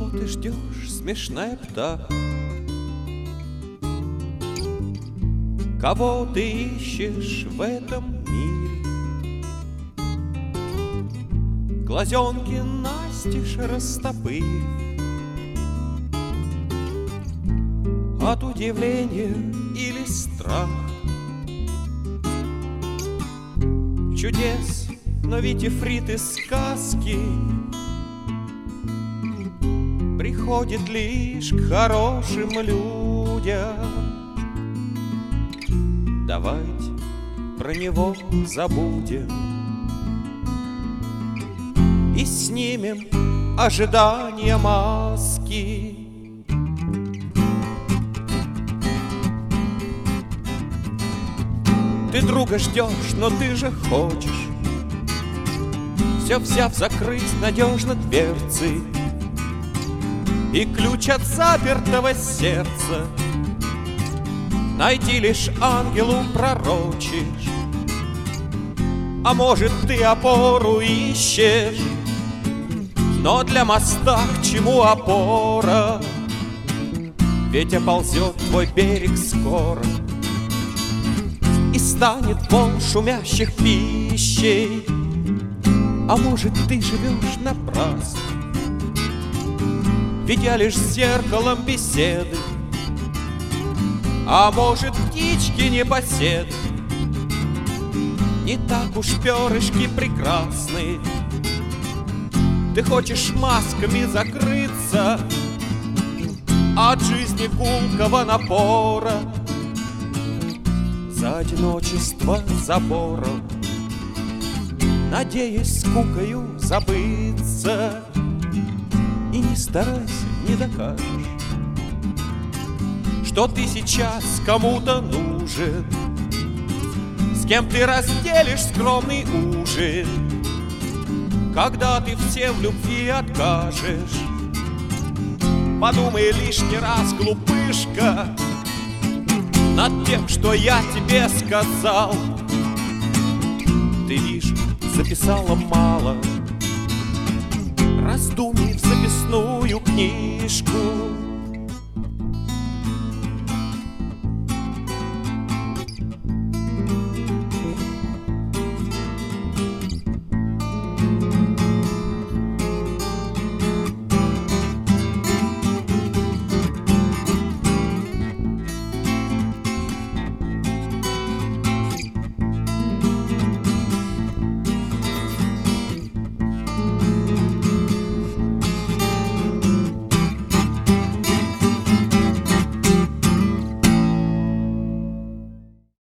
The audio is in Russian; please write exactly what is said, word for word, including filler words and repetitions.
Чего ты ждешь, смешная птаха? Кого ты ищешь в этом мире? Глазенки настежь растопырив, от удивления или страха, чудес, но ведь ифрит из сказки приходит лишь к хорошим людям. Давайте про него забудем и снимем ожидания маски. Ты друга ждешь, но ты же хочешь, все взяв, закрыть надежно дверцы и ключ от запертого сердца найти лишь ангелу пророчишь. А может, ты опору ищешь, но для моста к чему опора? Ведь оползет твой берег скоро и станет волн шумящих пищей. А может, ты живешь напрасно, ведь я лишь зеркалом беседы. А может, птички непоседы не так уж перышки прекрасны. Ты хочешь масками закрыться от жизни гулкого напора, за одиночество забором, надеясь скукою забыться. И не старайся, не докажешь, что ты сейчас кому-то нужен, с кем ты разделишь скромный ужин, когда ты всем в любви откажешь. Подумай лишний раз, глупышка, над тем, что я тебе сказал. Ты, вижу, записала мало раздумий в записную книжку.